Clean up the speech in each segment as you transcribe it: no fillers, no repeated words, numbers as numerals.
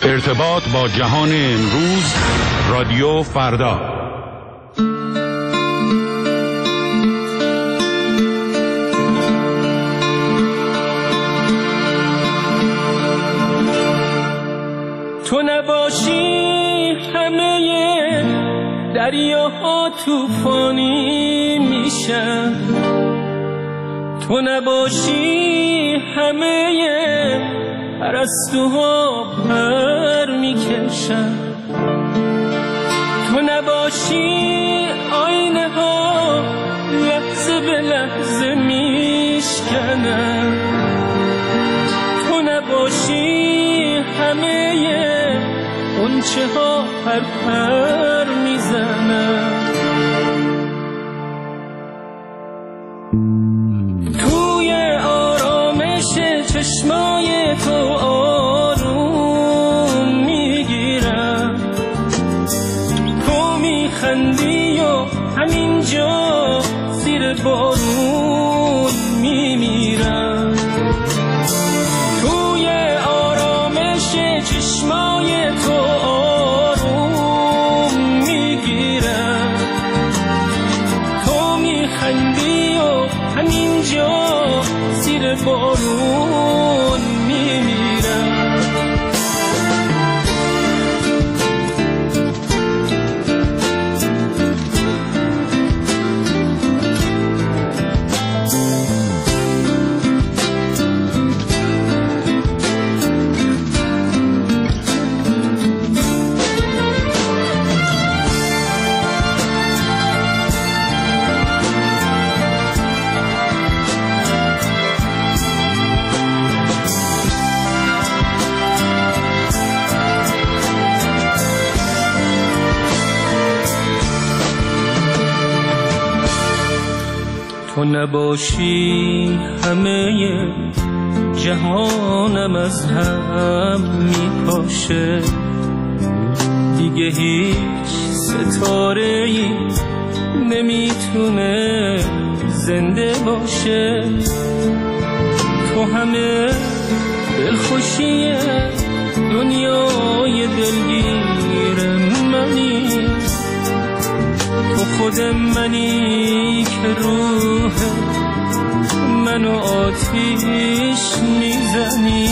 ارتباط با جهان امروز، رادیو فردا. تو نباشی همه دریاها طوفانی میشن، تو نباشی همه پرستوها پر میکشن، تو نباشی آینه ها لحظه به لحظه میشکنن، تو نباشی همه غنچه ها پر پر میزنن. توی آرامش چشمای تو آروم میگیرم، تو میخندی و همینجا زیر بارون میمیرم. توی آرامش چشمای تو آروم میگیرم، تو میخندی و همینجا زیر بارون میمیرم. تو نباشی همه جهانم از هم میپاشه، دیگه هیچ ستاره‌ای نمیتونه زنده باشه. تو همه دلخوشی دنیای دلگیر منی، تو خود منی که روح منو آتیش میزنی.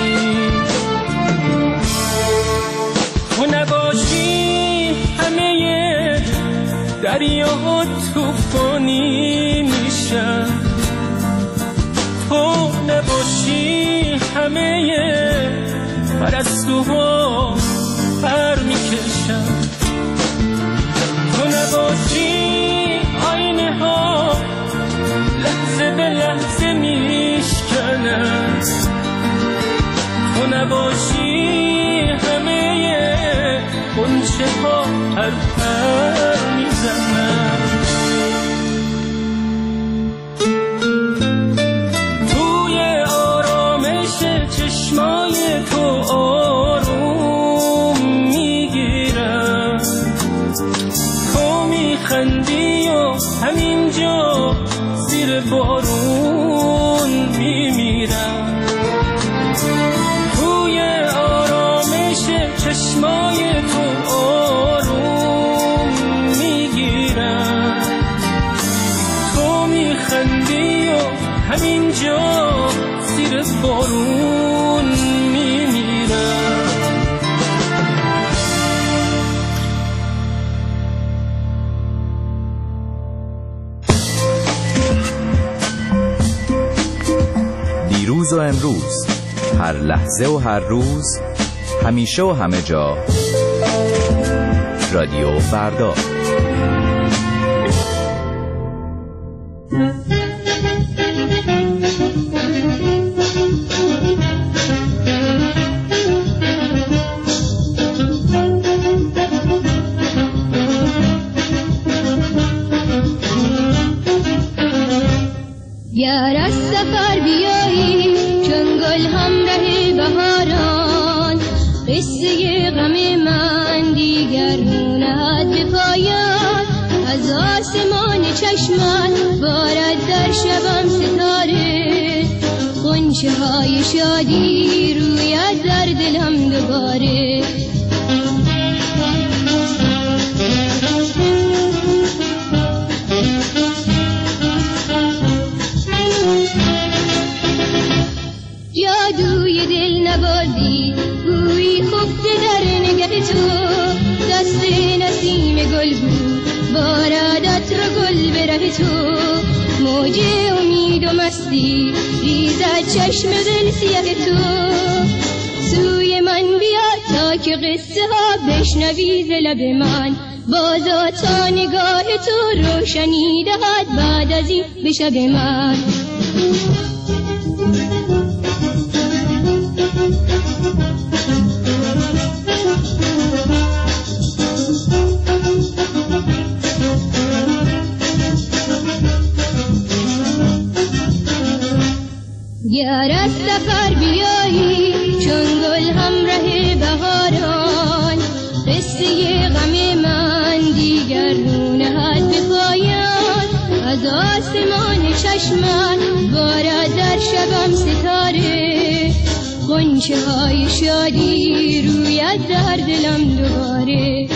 تو نباشی همه دریاها طوفانی میشن، تو نباشی همه پرستوها پر میکشن، تو نباشی آینه ها لحظه به لحظه میشکنن، تو نباشی همه غنچه ها پر پر میزنن. توی آرامش چشمای تو آروم میگیرم، تو میخندی و همینجا زیر بارون میمیرم. توی آرامش چشمای تو آروم میگیرم، تو میخندی و همینجا زیر بارون میمیرم. دیروز و امروز، هر لحظه و هر روز، همیشه و همه جا، رادیو فردا. گر از سفر بیایی چون گل همراه بهاران، قصه غم من دیگر نهد به پایان. از آسمان چشمت بارد در شبم ستاره، غنچه های شادی روید در دلم دوباره. نوازی گویی خفته در نگه تو، دست نسیم گل بود بارادت رو گل به ره تو، موج امید و مستی ریزد چشم دل سیاه تو، سوی من بیا تا که قصه ها بشنوی ز لب من، بازا تا نگاه تو روشنی دهد بعد از این به شب من. گر از سفر بیایی چون گل همراه بهاران، قصه غم من دیگر رو نهد به پایان، از آسمان چشمم بارد در شبم ستاره، غنچه های شادی روید در دلم دوباره.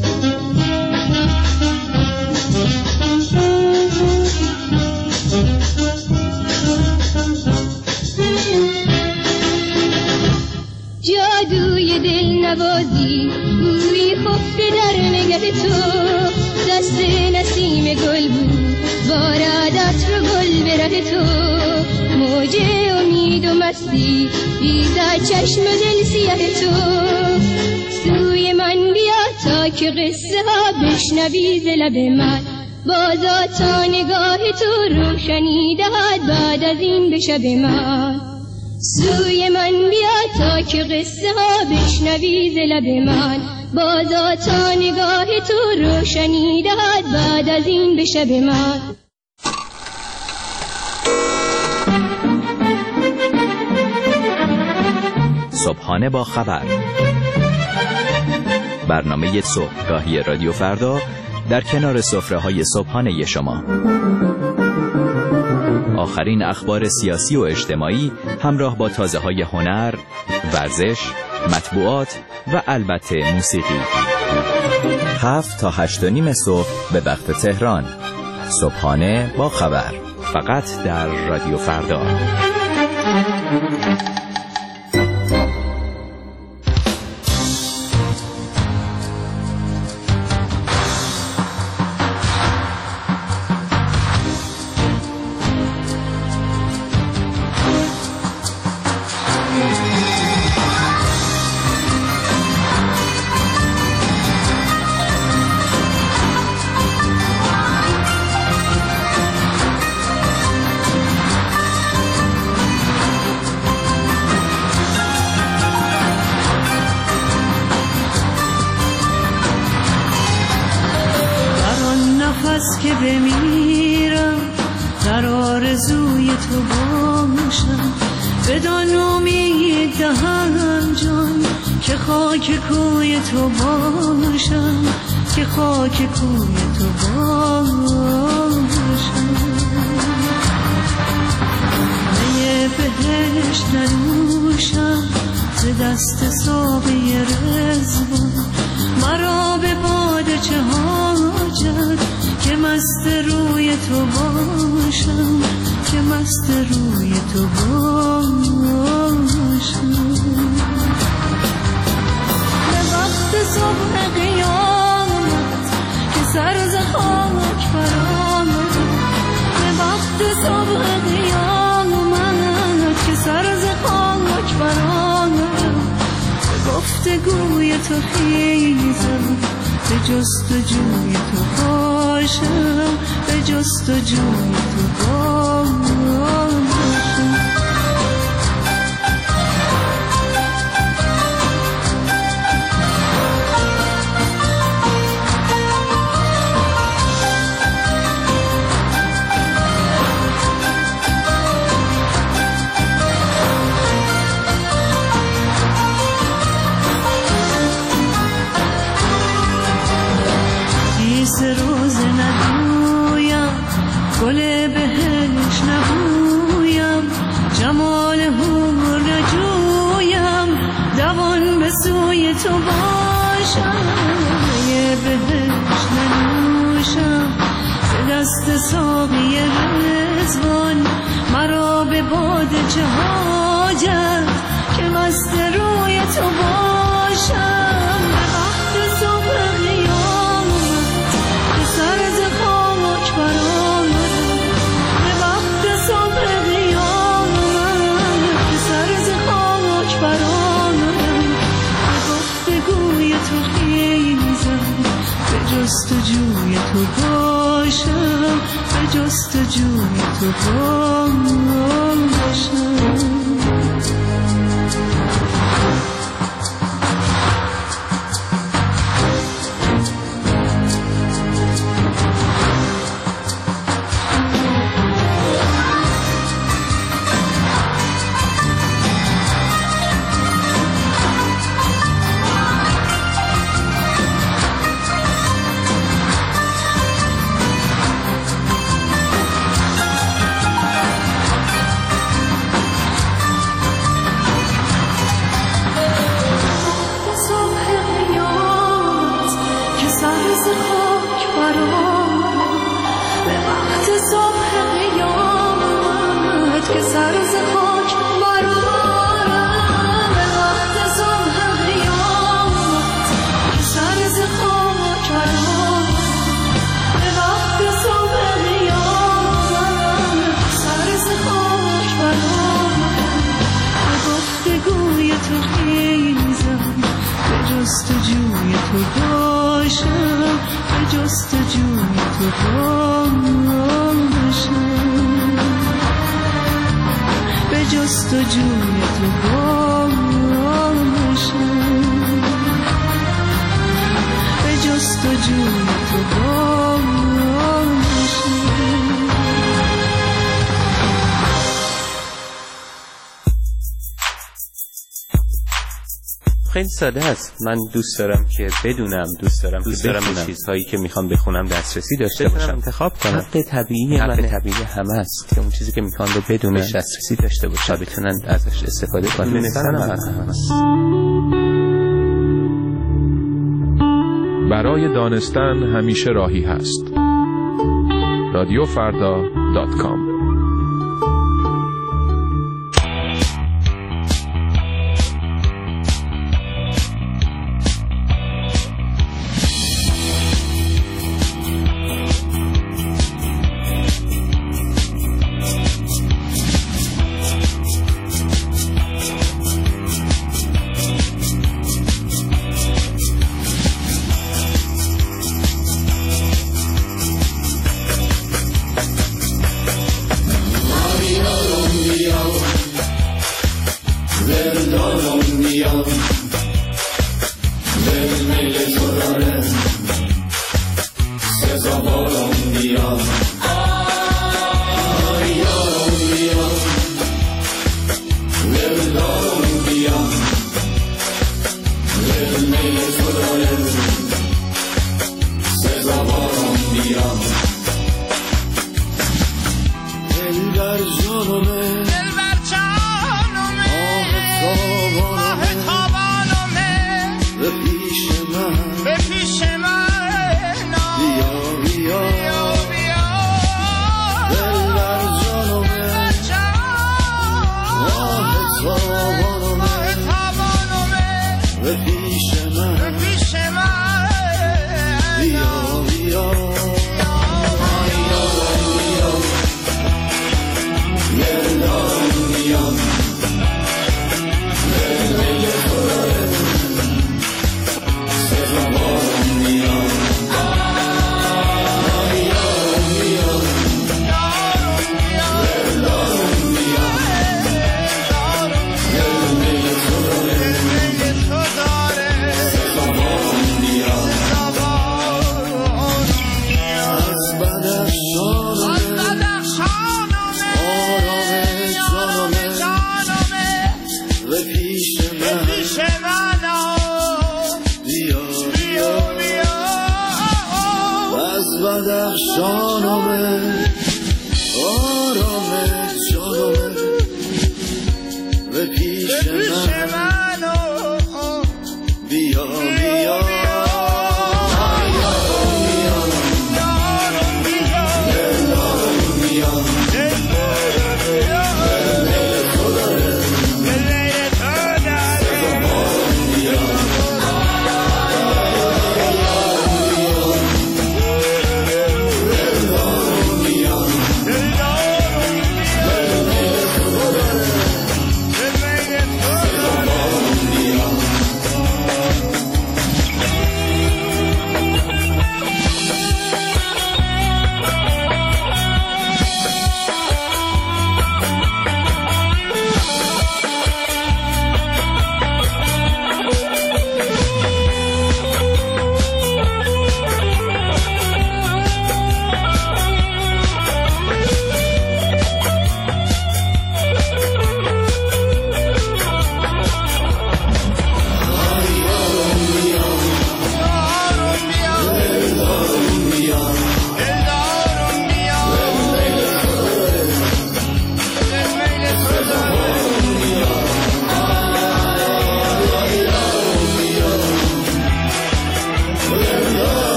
جادوی دل نوازی گویی خفته در نگه تو، دست نسیم گل بود بارادت رو گل به ره تو، موج امید و مستی ریزد چشم دل سیاه تو، سوی من بیا تا که قصه ها بشنوی ز لب من، بازا تا نگاه تو روشنی دهد بعد از این به شب من، سوی من بیا تا که قصه ها بشنوی ز لب من، بازا تا نگاه تو روشنی دهد بعد از این به شب من. صبحانه با خبر، برنامه صبحگاهی رادیو فردا در کنار سفره‌های صبحانه شما. آخرین اخبار سیاسی و اجتماعی همراه با تازه‌های هنر، ورزش، مطبوعات و البته موسیقی. 7 تا 8:30 صبح به وقت تهران. صبحانه با خبر، فقط در رادیو فردا. که بمیرم در آرزوی تو باشم، بدان امید دهم جان که خاک کوی تو باشم، که خاک کوی تو باشم. می بهشت ننوشم ز دست ساقی رضوان، مرا به باده چه حاجت که مست روی تو باشم، که مست روی تو باشم. به وقت صبح قیامت که سر ز خاک برآمد، به وقت صبح قیامت که سر ز خاک برآمد، به گفتگوی تو خیزم، به جستجوی تو باشم، به جستجوی تو باشم. روز نگویم گل بهش نبویم، جمال حور نجویم، دوان به سوی تو باشم. یه بهش ننوشم به دست ساقی رضوان، مرا به باده چه حاجت که مست روی تو باشم. به وقت صبح قیامت که سر ز خاک برآمدم. به وقت صبح قیامت که سر ز خاک برآمدم. به گفتگوی تو خیزم، به جستجوی تو باشم، به جستجوی تو باشم. خیلی ساده است. من دوست دارم که بدونم، دوست دارم به چیزهایی که میخوام بخونم دسترسی داشته باشم، انتخاب کنم. حق طبیعی همه است که اون چیزی که میخوام رو بدونم دسترسی داشته باشم و بتونن ازش استفاده کنن. برای دانستن همیشه راهی هست. radiofarda.com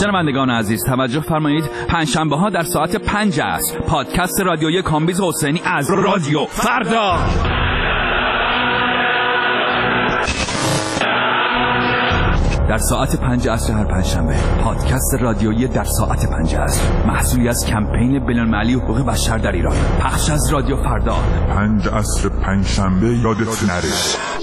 شنوندگان عزیز توجه فرمایید، پنجشنبه ها در ساعت 5 عصر پادکست رادیویی کامبیز حسینی از رادیو فردا. در ساعت 5 عصر هر پنجشنبه پادکست رادیویی در ساعت 5 عصر، محصولی از کمپین بین‌المللی حقوق بشر در ایران، پخش از رادیو فردا. 5 عصر پنجشنبه یادت نره.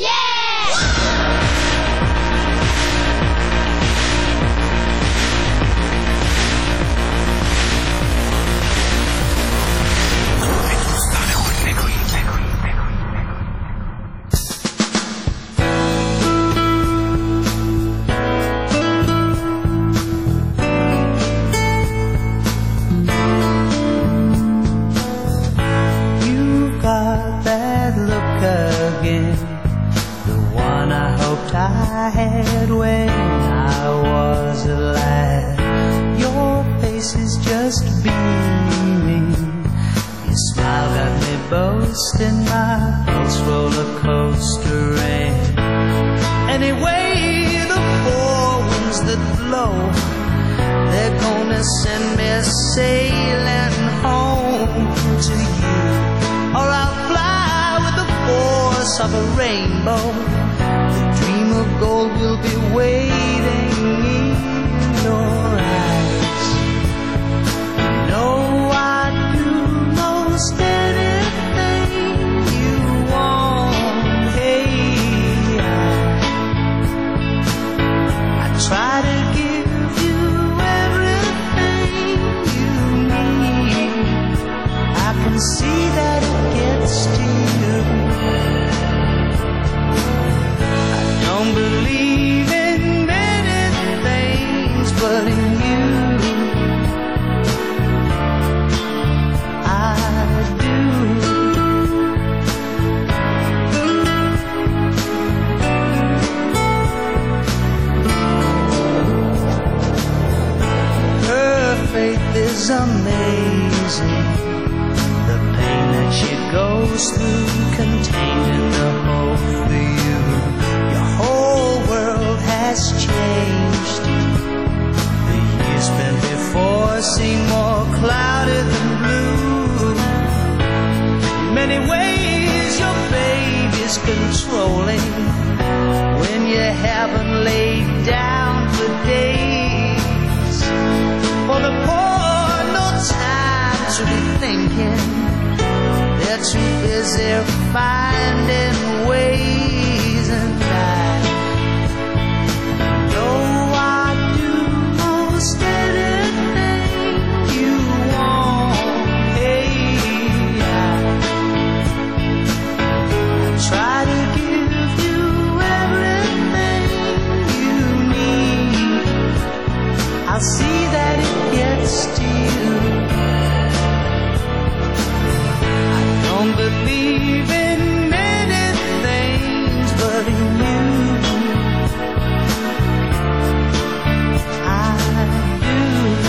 Of a rainbow, the dream of gold will be waiting in your eyes. You know I'd do most anything you want. Hey, I try to give you everything you need. I can see that it gets to you. Don't believe in many things, but in you I do. Her faith is amazing, the pain that she goes through contained in the hope for you. Whole world has changed. The years spent before seem more cloudy than blue. In many ways your baby's controlling when you haven't laid down for days. For the poor, no time to be thinking. They're too busy finding ways, and I know I do most anything you want. Hey, I try to give you everything you need. I see that it gets to you. I don't believe in many things, but in you I do.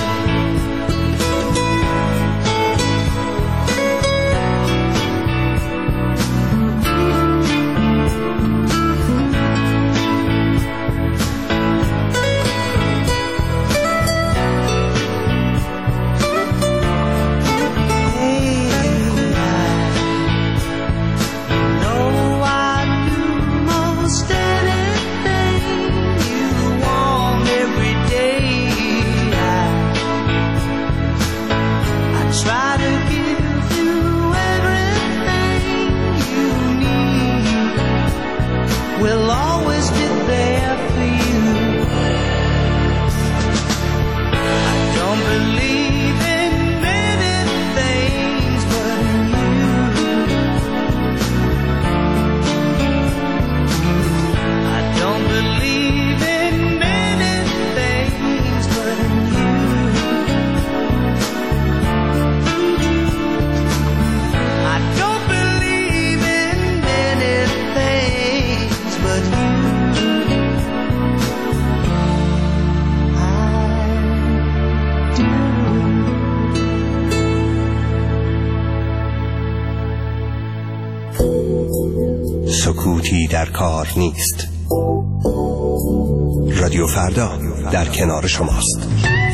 سکوتی در کار نیست. رادیو فردا در کنار شماست.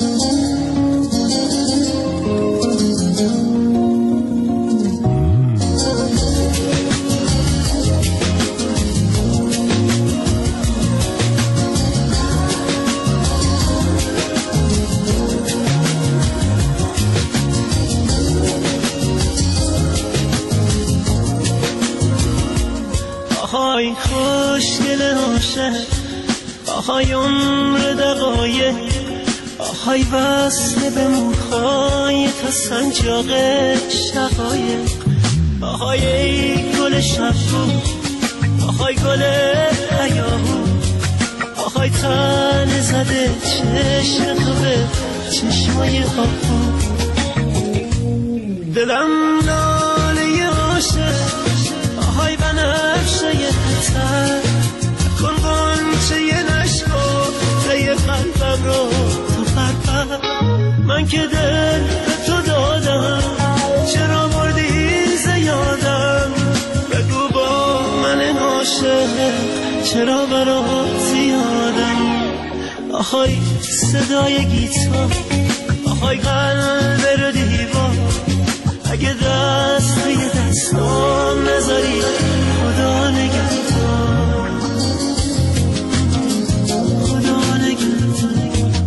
آهای خوشگل عاشق، آهای عمر دقایق، آهای وصل به موهای تا سنجاق شقایق، آهای ای گل شبرو، آهای گل هیاهو، آهای تن زده چشم تو به چشمای آهو. دلم ناله عاشق، آهای بنفشه تر، کن غنچه نشکفته قلبم رو تو پرپر. من که دل به تو دادم، چرا بردی زیادم؟ بگو با من عاشق، چرا برات زیادم؟ آهای صدای گیتار، آهای قلب رو دیوار، اگه دست به دستام نذاری خدا نگهدار، خدا نگهدار.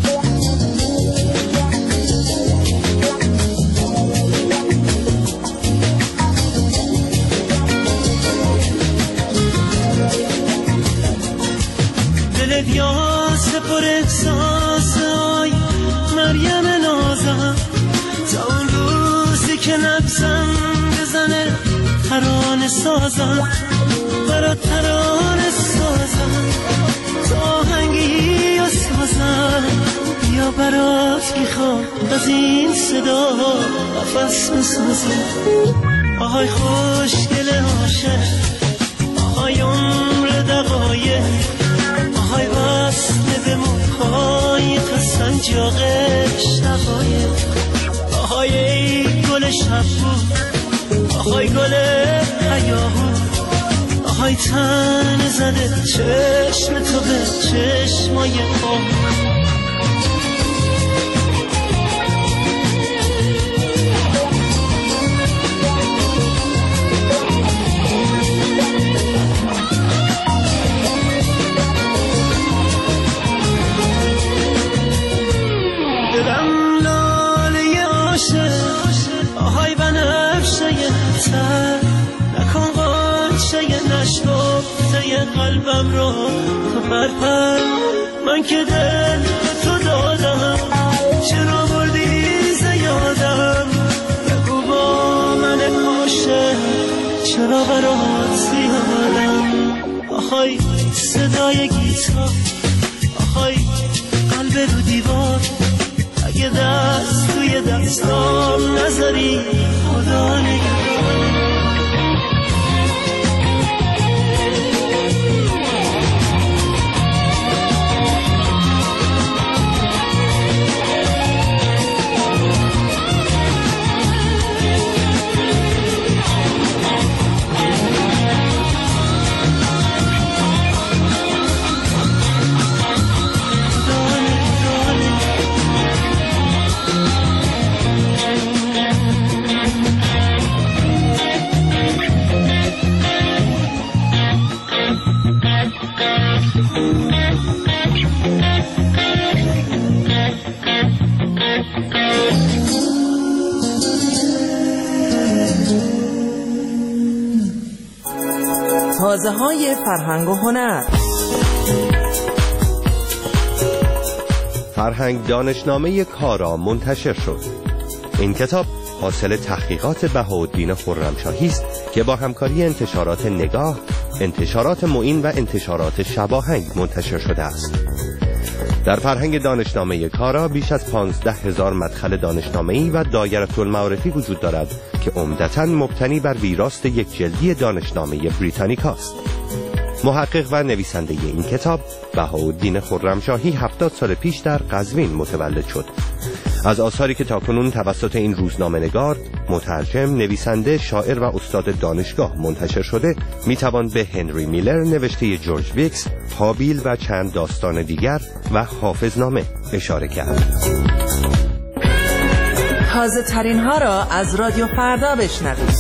دلت یاس پر احساس، آی مریم نازم، تا اون روزی که نبزم بزنه ترانه سازم، برات ترانه سازم، تا آهنگی و سازم، بیا برات میخوام از این صدا نفس بسازم. آهای خوشگل عاشق، آهای عمر دقایق، آهای وصل به موهای تا سنجاق شقایق، آهای ای گل شبرو، آهای گل هیاهو، آهای تن زده چشم تو به چشمای آهو. دلم لاله عاشق، آهای بنفشه تر، نکن غنچه نشکفته قلبم رو تو پرپر. من که دل تو دادم، چرا بردی زیادم؟ بگو با من عاشق، چرا برات زیادم؟ آهای صدای گیتار، آهای قلب رو دیوار، اگه دست توی دستام نذاری خدا نگهدار. تازه‌های فرهنگ و هنر. فرهنگ دانشنامه کارا منتشر شد. این کتاب حاصل تحقیقات بهاءالدین خرمشاهی است که با همکاری انتشارات نگاه، انتشارات معین و انتشارات شباهنگ منتشر شده است. در فرهنگ دانشنامه کارا بیش از 15,000 مدخل دانشنامه‌ای و دایره المعارفی وجود دارد که عمدتاً مبتنی بر ویراست یک جلدی دانشنامه بریتانیکاست. محقق و نویسنده این کتاب بهاءالدین خرمشاهی 70 سال پیش در قزوین متولد شد. از آثاری که تاکنون توسط این روزنامه‌نگار، مترجم، نویسنده، شاعر و استاد دانشگاه منتشر شده، میتوان به هنری میلر نوشته جورج ویکس، هابیل و چند داستان دیگر و حافظنامه اشاره کرد. تازه ترین ها را از رادیو فردا بشنوید.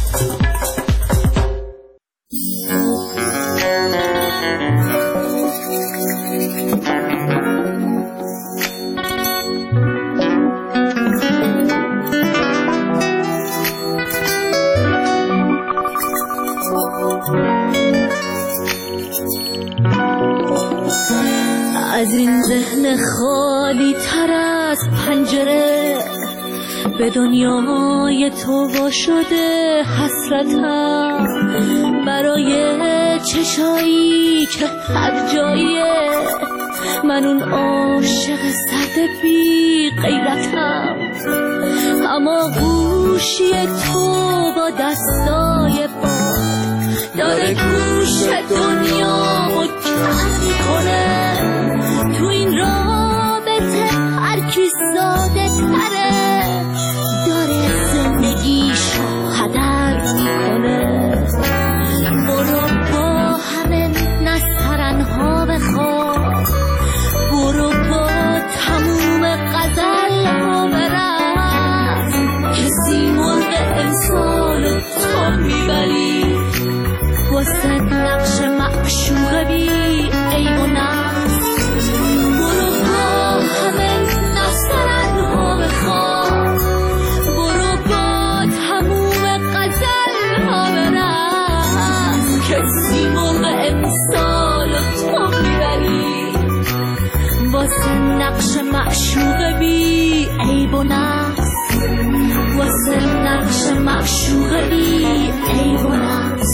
از این ذهن خالی تر از پنجره به دنیای تو وا شده حسرتم، برای چشایی که هر جاییه من اون عاشق سرد بی غیرتم. اما گوشی تو با دستای باد داره گوش دنیامو کم میکنه. تو این رابطه هر کی ساده تره داره زندگیشو هدر میکنه. برو با همه نسترنها بخواب، برو با تموم غزلها برقص، کسی مرغ امسال تو میبری واسه نقش معشوق بی عیب و نقص. برو با همه نسترنها بخواب، برو با تموم غزلها برقص، کسی مرغ امسال تو میبری واسه نقش معشوق بی عیب و نقص، واسه نقش معشوق بی عیب و نقص.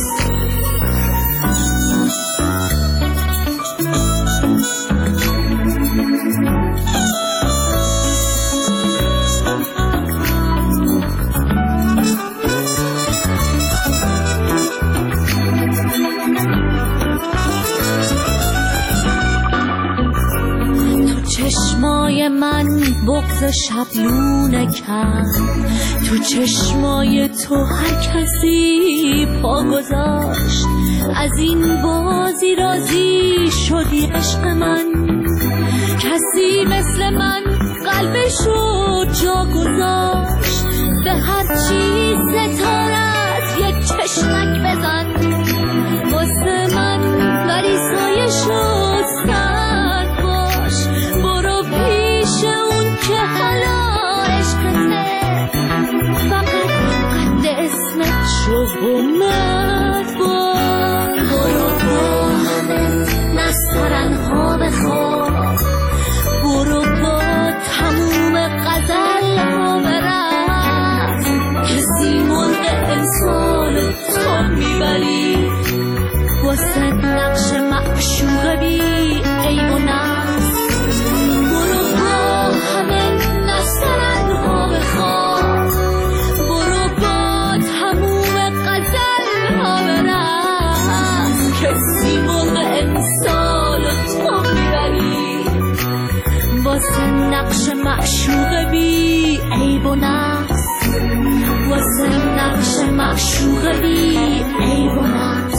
چشمای من بغض شبلونه کرد، تو چشمای تو هر کسی پا گذاشت. از این بازی راضی شدی عشق من، کسی مثل من قلبشو جا گذاشت. به هر چیز ستارت یک چشمک بزن واسه من، ولی سایشو سرد باش. برو پیش اون که حالا عشقته، فقط قد اسمت شو و مرد باش. برو با همه نسترنها بخواب، برو با تموم غزلها برقص، کسی مرغ امسال تو میبری واسه نقش معشوق بی عیب و نقص. برو با همه نسترنها بخواب، برو با تموم غزلها برقص، کسی مرغ امسال تو میبری واسه نقش معشوق بی عیب و نقص، واسه نقش معشوق بی عیب و نقص.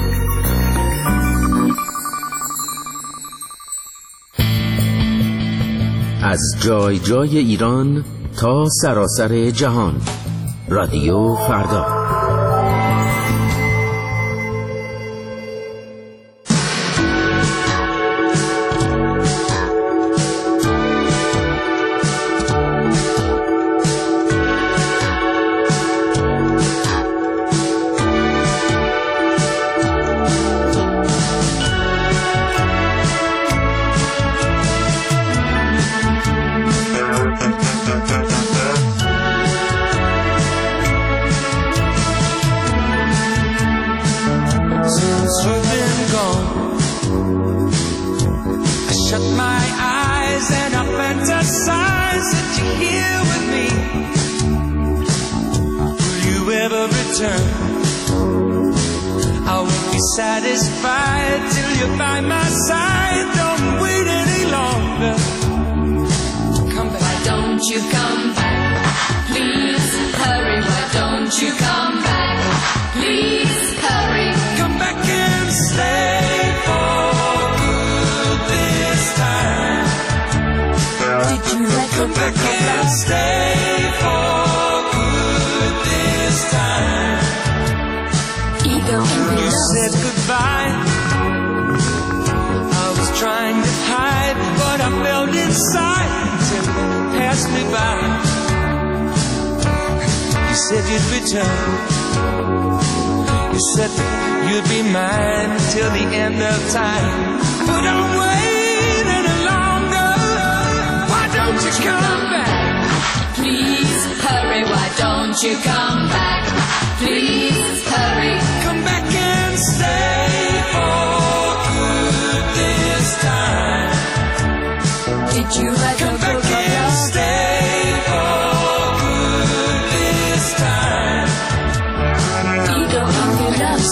از جای جای ایران تا سراسر جهان، رادیو فردا. Satisfied till you're by my side. Don't wait any longer. Come back. Why don't don't you come back? Please hurry, why don't you come back? Please hurry, come back and stay for good this time. Did you let come back and stay for good this time? Ego and you said goodbye. I was trying to hide what I felt inside till you passed me by. You said you'd return. You said that you'd be mine till the end of time. But don't wait any longer. Why don't you come back? Please hurry, why don't you come back? Please hurry, come back and stay for good this time. Did you let come back and stay for good this time? Ego ambulance.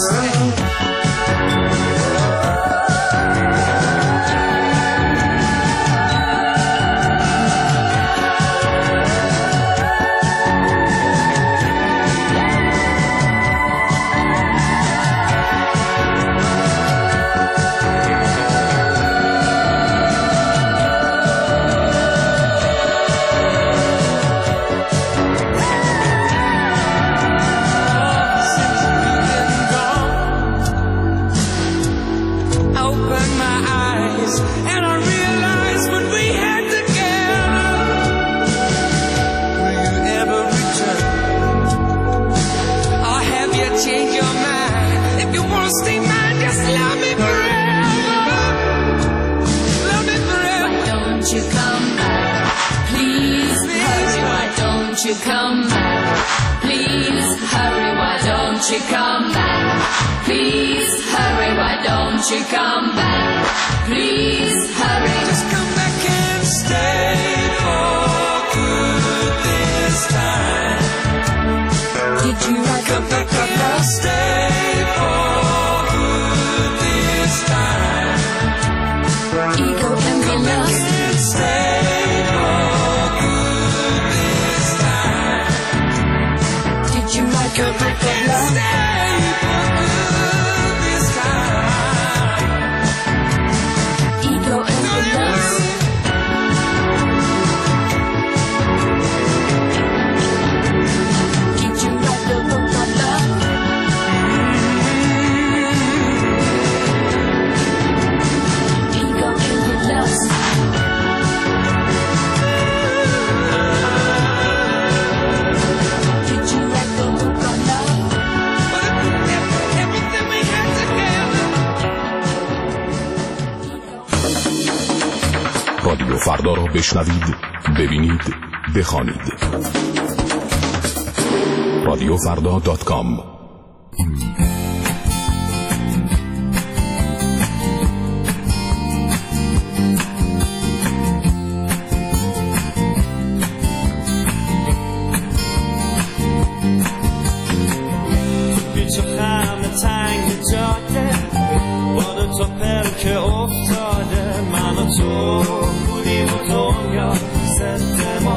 You come back, please hurry, why don't you come back? Please hurry, why don't you come back? Please hurry, just come back and stay for good this time. Did you come back and stay for good this time? Ego and come back and stay for good this time. Did you like come back and stay for good this time? Ego and love. Did you like the book of love? Ego and love. Did you like the book of love? Everything we had together. رادیو فردا را بشنوید، ببینید، بخوانید. radiofrda.com. تو خم تنگ جاده باد تو پلک افتاده من و تو بودیم و دنیا ضد ما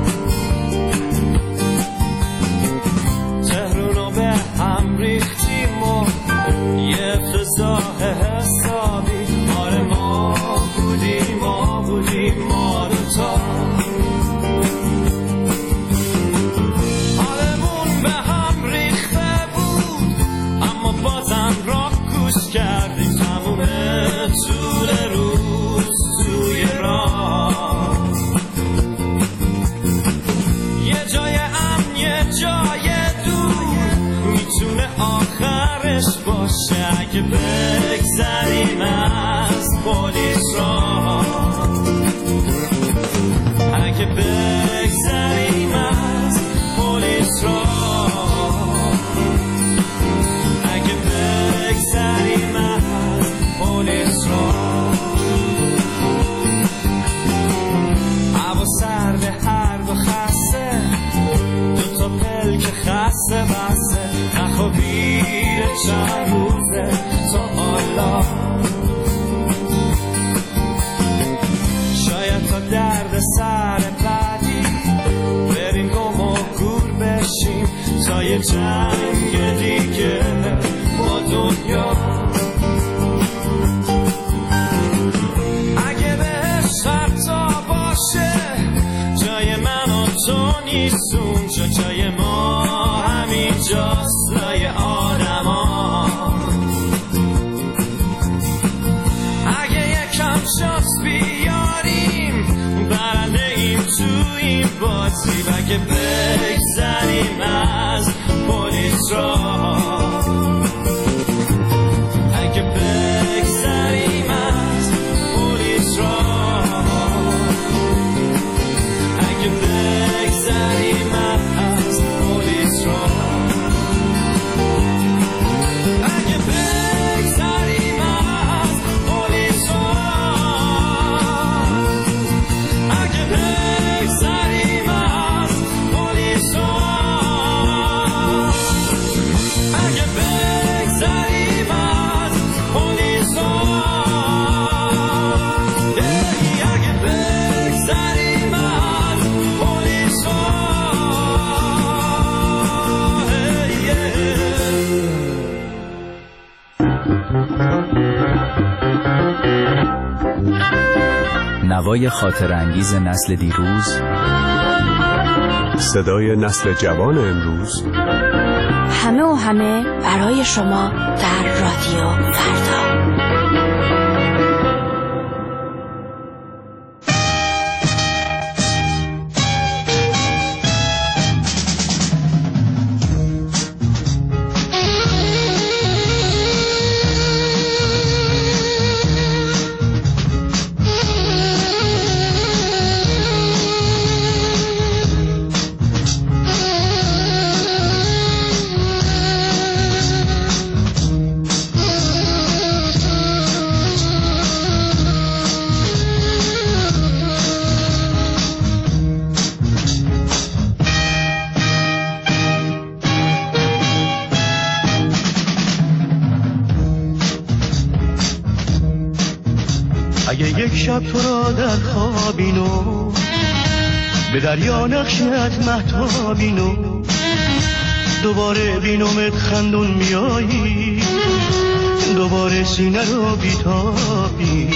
تهرونو به هم ریختیم و یه افتضاح حسابی آره ما بودیم ما دوتا حالمون به هم ریخته اما بازم را گوش کردیم تموم طول روز توی راه یه جای امن یه جای دور میتونه آخرش باشه اگه بگذریم از پلیس را اگه بگذریم از پلیس را هوا سرد هر دو خسته دوتا پلک خسته بسته نخوابیده چند روزه تا حالا شاید تا درد سر بعدی یه جنگ دیگه با دنیا. اگه بهش حتی باشه جای من و تو نیست اونجا، جای ما همین جاست لای آدم ها. اگه یکم شانس بیاریم برنده ایم تو این بازی، و اگه بگذریم از پلیس را، اگه بگذریم از پلیس را، اگه بگذریم از پلیس را، اگه بگذریم از پلیس را، اگه بگذریم از پلیس را، اگه بگذریم از پلیس را، اگه بگذریم از پلیس را. نوای خاطرانگیز نسل دیروز، صدای نسل جوان امروز، همه و همه برای شما در رادیو فردا. اگه یک شب تو را در خوابینو به دریا نقشت مهتابینو، دوباره بینومت خندون میایی، دوباره سینه رو بیتابی.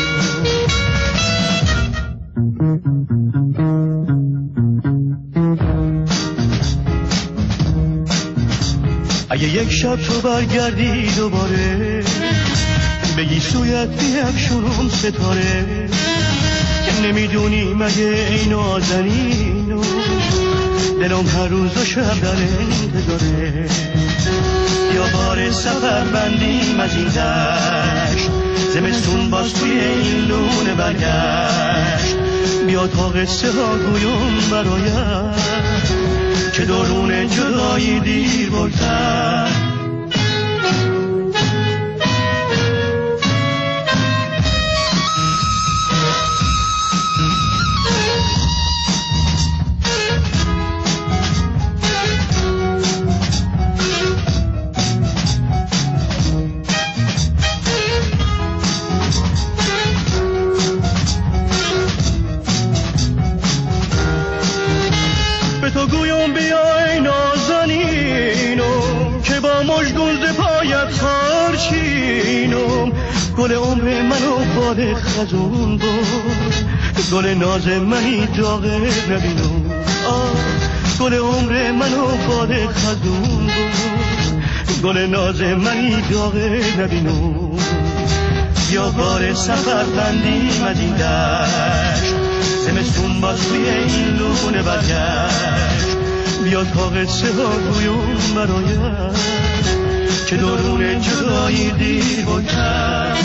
اگه یک شب تو برگردی دوباره بگی سویت بیفشونم ستاره، که نمیدونی مگه ای نازنینو دلم هر روز و شب در انتظاره. یا بار سفر بندیم از این دشت، زمستون باز توی این لونه برگشت. بیا تا قصه ها گویم برایت که درون جدایی دیر بگذر. تو گویم بیای نازنینم که با مژگون ز پایت خارچینم. گل عمر منو باد خزون بود، گل ناز منی داغه نبینم. گل عمر منو باد خزون بود، گل ناز منی داغه نبینم. یا بار سفر بندیم از این دشت، زمستون باز توی این لونه برگشت. بیا تا قصه ها گویم برایت که درون جدایی دیر بگذر.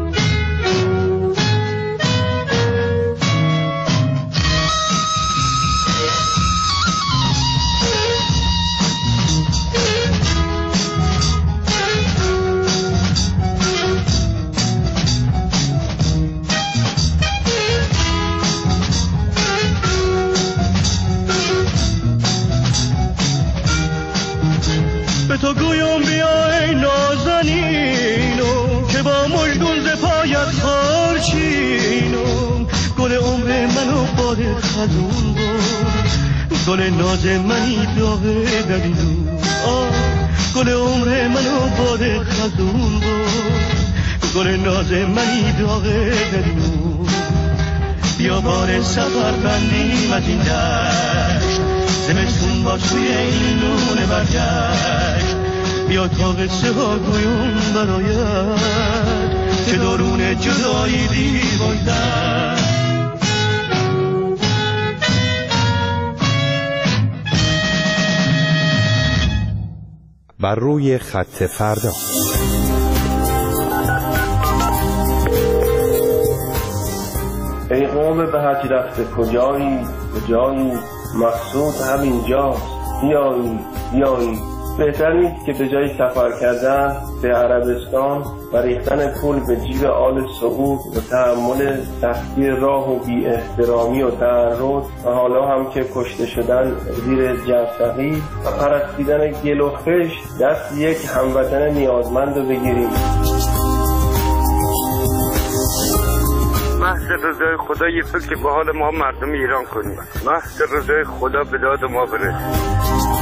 به تو گویم بیای نازنینم که با مژگون ز پایت خارچینم. گل عمر منو باد خزون بود، گل ناز منی داغه نبینم. گل عمر منو باد خزون بود، گل ناز منی داغ درون. بیا بار سفر بندیم از این دشت، زمستون با توی این لونه برگشت. بیا تا قصه ها گویم برایت که درون جدایی دیوایدن. بر روی خط فردا. ای قوم به حج رفته کجایی کجایی، مقصود همین جاست، بیایی بیایی. بهتر نیست که به جای سفر کردن به عربستان و ریختن پول به جیب آل سعود و تحمل سختی راه و بی احترامی و تعرض و حالا هم که کشته شدن زیر جرثقیل و پرستیدن گل و خشت دست یک هموطن نیازمند رو بگیریم. محض رضای خدا یه فکر به حال ما مردم ایران کنیم. محض رضای خدا به داد ما برسید.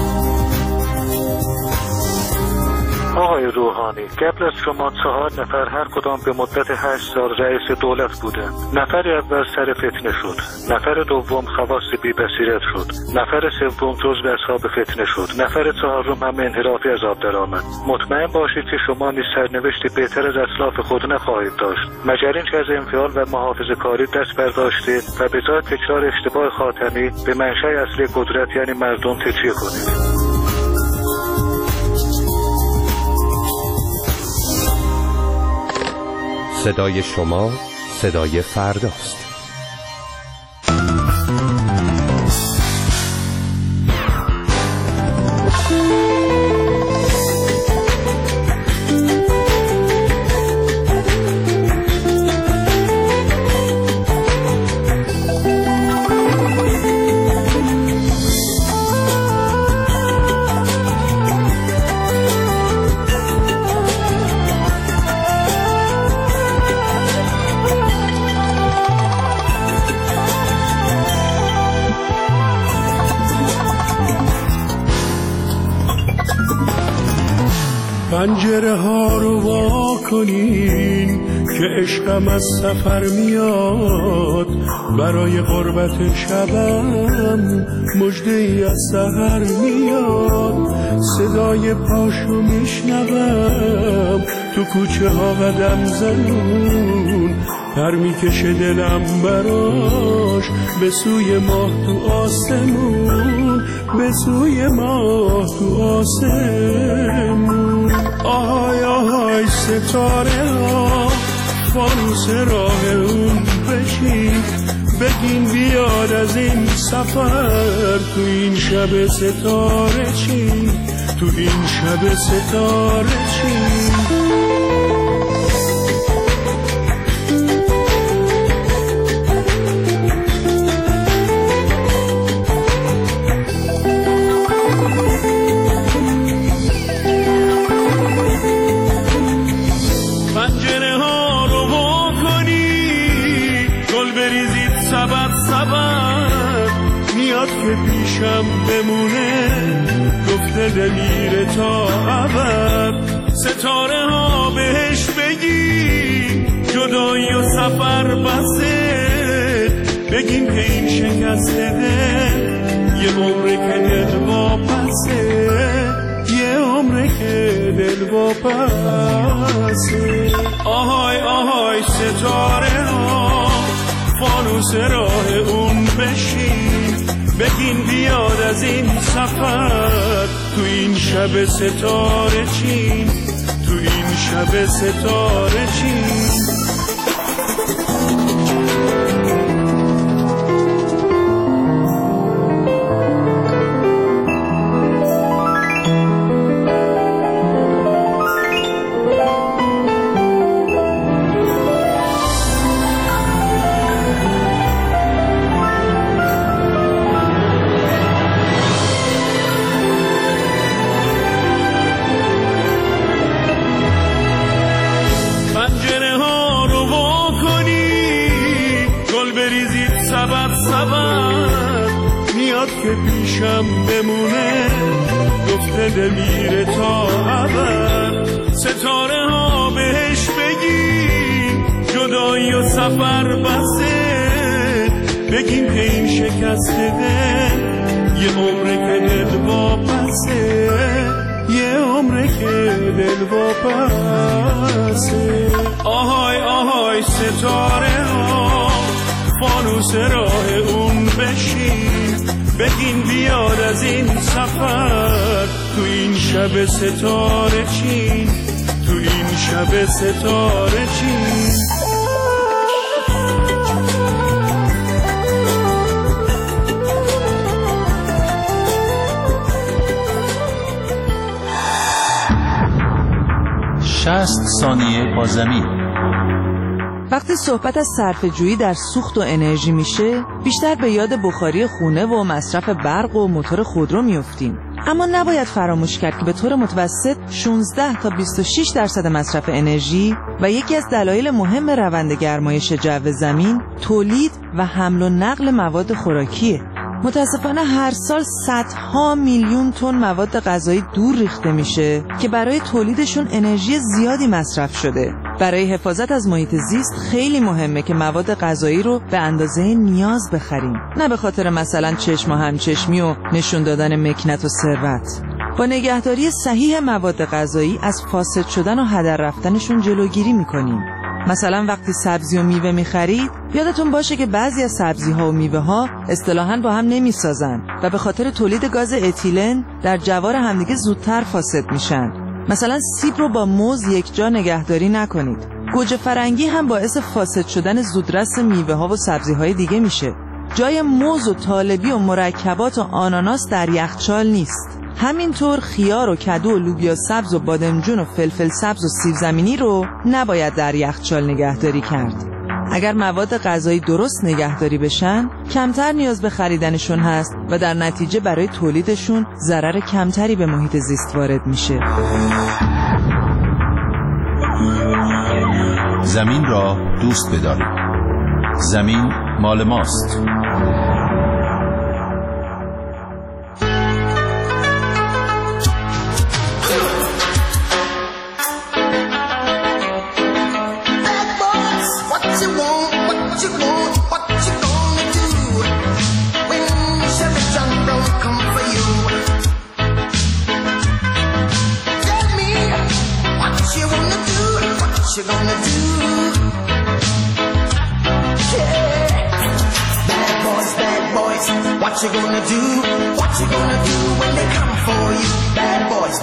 آقای روحانی، قبل از شما 4 نفر هر کدام به مدت 8 سال رئیس دولت بودند. نفر اول سر فتنه شد، نفر دوم خواص بی بصیرت شد، نفر سوم جزو اصحاب فتنه شد، نفر چهارم هم انحرافی از آب درآمد. مطمئن باشید که شما نیز سرنوشتی بهتر از اسلاف خود نخواهید داشت، مگر اینکه از انفعال و محافظه‌کاری دست برداشتید و به جای تکرار اشتباه خاتمی به منشأ اصلی قدرت یعنی مردم تکیه کنید. صدای شما صدای فرداست. پنجره ها رو وا کنین که عشقم از سفر میاد، برای قربت شبم مژده ای از سحر میاد. صدای پاشو میشنوم تو کوچه ها قدم زنون، پر میکشه دلم براش به سوی ماه تو آسمون، به سوی ماه تو آسمون. آهای آهای ستاره ها فانوس راه اون بشین، بگین بیاد از این سفر تو این شب ستاره چین، تو این شب ستاره چین. که پیشم بمونه گفته دلیره تا ابد. ستاره ها بهش بگی جدایی و سفر بسه، بگین که این شکست دل یه عمره که دل واپسه، یه عمره که دل واپسه. آهای آهای ستاره ها فانوس راه اون بشین، بگین بیاد از این سفر تو این شب ستاره چین، تو این شب ستاره چین. پیشم بمونه، گفته نمیره تا ابد. ستاره ها بهش بگین جدایی و سفر بسه، بگین که این شکست دل یه عمره که دل واپسه، یه عمره که دل واپسه. آهای آهای ستاره ها، فانوس راه اون بشین، بگین بیاد از این سفر تو این شب ستاره چین، تو این شب ستاره چین. ثانیه با زمین. وقتی صحبت از صرفه‌جویی در سوخت و انرژی میشه، بیشتر به یاد بخاری خونه و مصرف برق و موتور خودرو میافتیم. اما نباید فراموش کرد که به طور متوسط 16 تا 26% مصرف انرژی و یکی از دلایل مهم روند گرمایش جو زمین تولید و حمل و نقل مواد خوراکیه. متاسفانه هر سال صدها میلیون تن مواد غذایی دور ریخته میشه که برای تولیدشون انرژی زیادی مصرف شده. برای حفاظت از محیط زیست خیلی مهمه که مواد غذایی رو به اندازه نیاز بخریم، نه به خاطر مثلا چشم و همچشمی و نشون دادن مکنت و ثروت. با نگهداری صحیح مواد غذایی از فاسد شدن و هدر رفتنشون جلوگیری میکنیم. مثلا وقتی سبزی و میوه میخرید، یادتون باشه که بعضی از سبزی ها و میوه ها اصطلاحاً با هم نمیسازن و به خاطر تولید گاز اتیلن در جوار همدیگه زودتر فاسد میشن. مثلا سیب رو با موز یک جا نگهداری نکنید. گوجه فرنگی هم باعث فاسد شدن زودرس میوه ها و سبزی های دیگه میشه. جای موز و طالبی و مرکبات و آناناس در یخچال نیست. همینطور خیار و کدو و لوبیا سبز و بادمجون و فلفل سبز و سیب زمینی رو نباید در یخچال نگهداری کرد. اگر مواد غذایی درست نگهداری بشن، کمتر نیاز به خریدنشون هست و در نتیجه برای تولیدشون ضرر کمتری به محیط زیست وارد میشه. زمین را دوست بدارید. زمین مال ماست. What you gonna do? What you gonna do when they come for you? Bad boys,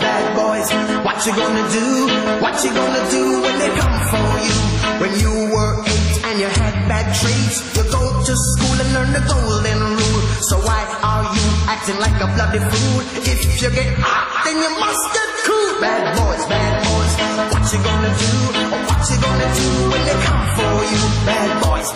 what you gonna do? What you gonna do when they come for you? When you were 8 and you had bad traits, you go to school and learn the golden rule. So why are you acting like a bloody fool? If you get hot, then you must get cool. Bad boys, what you gonna do? What you gonna do when they come for you? Bad boys,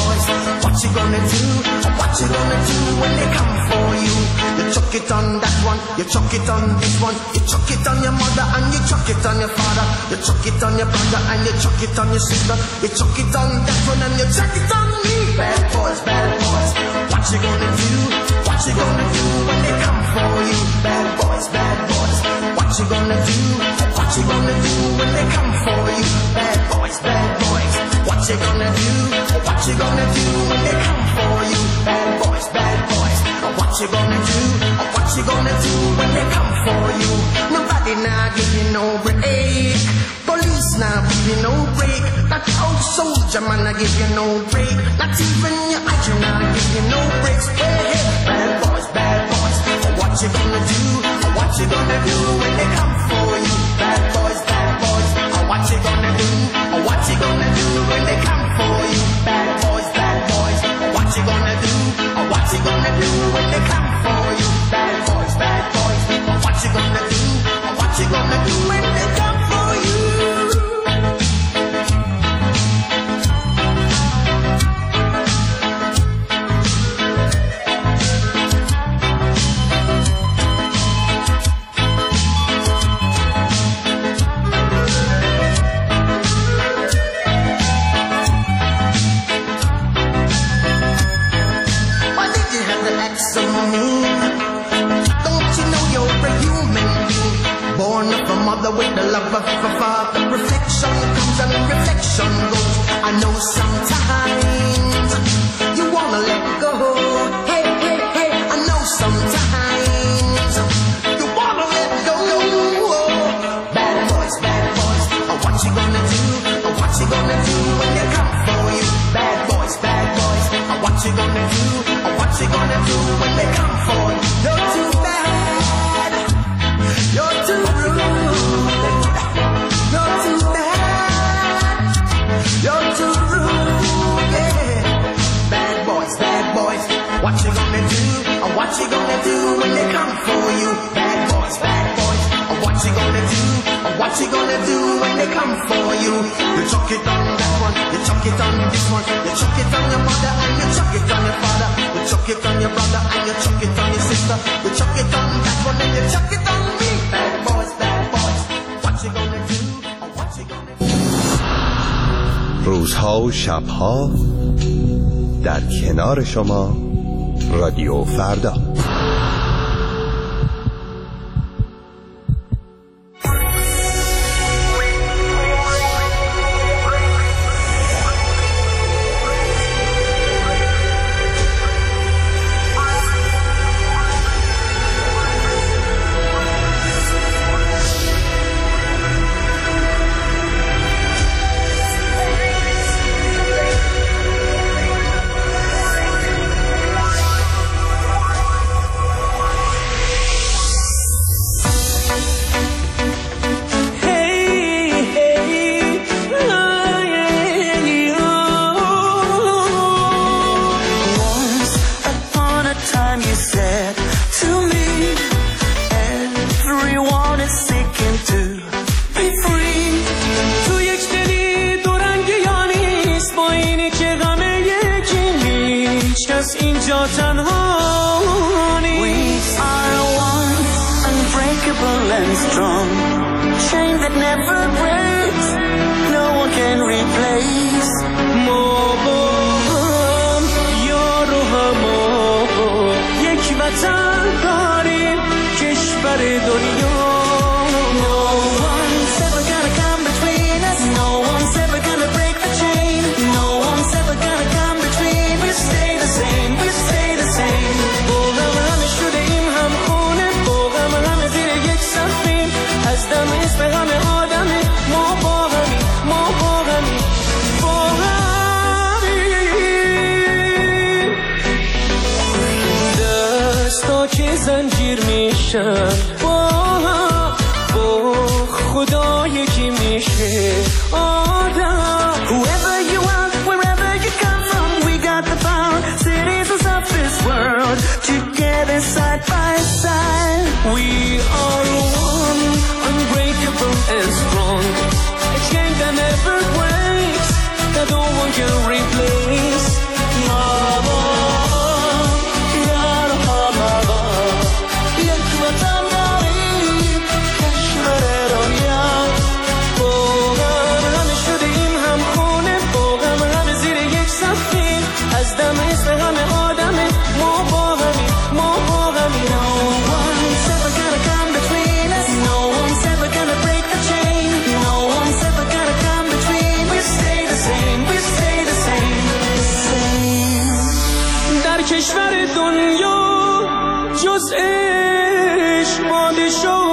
what you gonna do? What you gonna do when they come for you? You chuck it on that one, you chuck it on this one, you chuck it on your mother and you chuck it on your father, you chuck it on your brother and you chuck it on your sister, you chuck it on that one and you chuck it on me. Bad boys, what you gonna do? What you gonna do when they come for you? Bad boys, what you gonna do? What you gonna do when they come for you? Bad boys, what you gonna do? What you gonna do when they come for you? Bad boys, what you gonna do? What you gonna do when they come for you? Nobody now give you no break. Police now give you no break. That old soldier man I give you no break. Not even your agent now give you no breaks. Hey, bad boys, what you gonna do? What you gonna do when they come for you? Bad boys, what you gonna do? What you gonna do when they come for you? Bad boys, what you gonna do? What you gonna do when they come for you? Bad boys, what you gonna do? What you gonna do when they come for you? Some when they come for you? Bad boys, what you gonna do? What you gonna do when they come for you? You chuck it on that one, you chuck it on this one, you chuck it on your mother and you chuck it on your father, you chuck it on your brother and you chuck it on your sister, you chuck it on that one and you chuck it on me. Bad boys, what you gonna do? What you gonna do? روزها و شبها در کنار شما رادیو فردا. زنجیر میشن با خدا یکی میشه آدم. Whoever you are, wherever you come from, we got the power, citizens of this world, together side by side. We are one, unbreakable and strong, a chain that never breaks, that no one can replace. کشور دنیا جز عشق ماده شد.